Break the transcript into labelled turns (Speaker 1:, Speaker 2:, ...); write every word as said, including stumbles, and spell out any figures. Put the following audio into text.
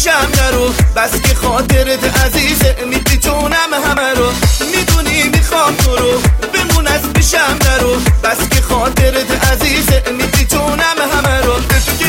Speaker 1: پیشم نرو، بس که خاطرت عزیزه میتونم همه رو. میدونی میخوام تو رو بمون از پیشم نرو، بس که خاطرت عزیزه میتونم همه رو. به تو